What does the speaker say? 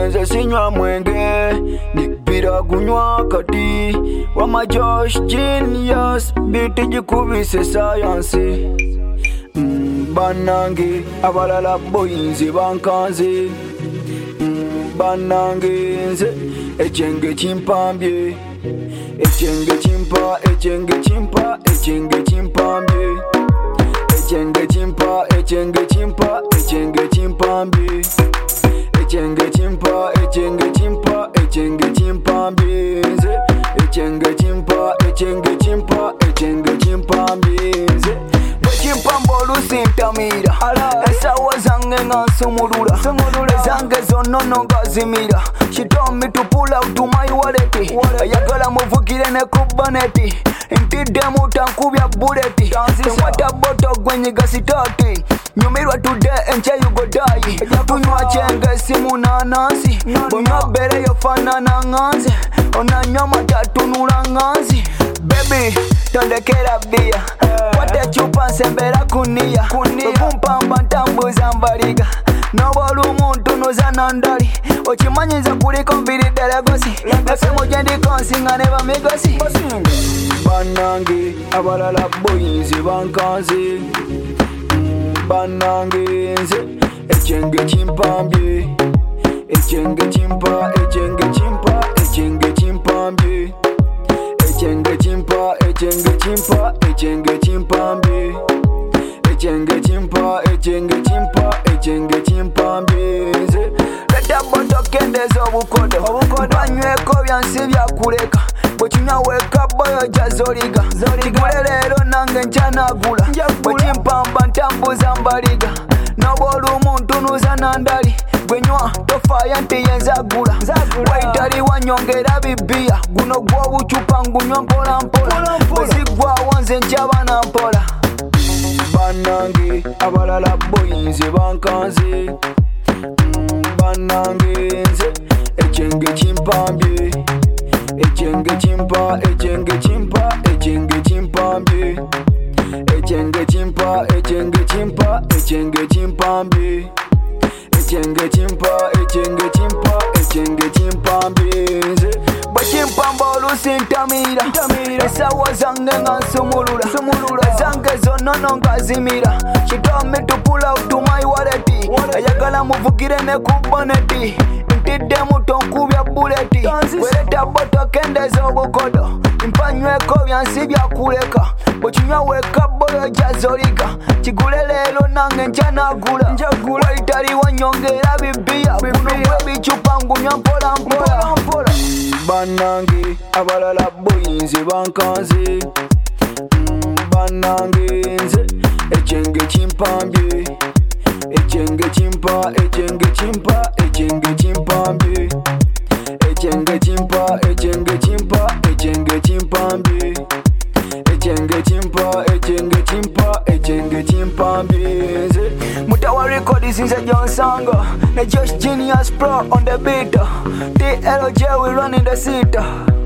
nze sinywa mwenge nipira gunywa kati wama Josh Genius biti jikubise science banange abalala boyinze bankanze banange nze echenge chimpambye echenge chimpa echenge chimpa echenge chimpambye echenge chimpa echenge chimpa echenge chimpambye echenge chimpa echenge chimpa echenge chimpambye nze echenge chimpa echenge chimpa echenge chimpambye nze chimpambo lusintamira esawa zange nga nsumulula zange zonnono ngazimira she told me to pull out to my wallet ayagala muvugire ne ku bonnet ntidde mutankubya bullet temwata boto gwenyiga sitati nyumirwa today enche you go die tunywa chenge simu nanasi bunywa bere yofanana nganze onanywa matatunula nganzi baby tondekera bia wate chupa nsembera kunia okumpamba ntambuza mbaliga nobala omuntu nozana ndali okimanyiza kuliko mbiridde legosi efemo gyendikonsinga ne bamigosi banange abalala boyinze bankanze banange nze echenge chimpambye echenge chimpa echenge chimpa echenge chimpambye echenge chimpa echenge chimpa echenge chimpambye echenge chimpa echenge chimpa echenge chimpambye nze leta boto kendeza obukodo banyweko byansi byakuleka bwekinywa weka boyo jazoliga kigule leero nange nkyanagula bwekimpamba ntambuza mbaliga nobola omuntu nuza nandali gwenywa tofaya nti yenzagula waitali wanyongera bibia guno gwobucupa ngunywa mpola mpola bwezigwawo nze nkyabana mpola banange abalala boyinze bankanze banange nze echenge chimpambye echenge chimpa echenge chimpa echenge chimpambye echenge chimpa echenge chimpa echenge chimpambye echenge chimpa echenge chimpa echenge chimpambye nze bwekimpamba olusintamira esawa zange nga nsumulula zange zonnono ngazimira she told me to pull out to my wallet ayagala muvugire ne ku bonnet ntidde mutonkubya bullet weleta boto kendeza obukodo mpanyweko byansi byakuleka bwekinywa weka boyo jazoliga kigule leero nange nkyanagula waitali wanyongera bibia buno bwebicupa ngunywa mpola mpola banange abalala boyinze bankanze banange nze echenge chimpambye echenge chimpa echenge chimpa echenge chimpambye echenge chimpa echenge chimpa echenge chimpambye echenge chimpa echenge chimpa echenge chimpambye nze mutawa record since Johnsanga na Josh Genius Pro on the beat TLJ we running the seat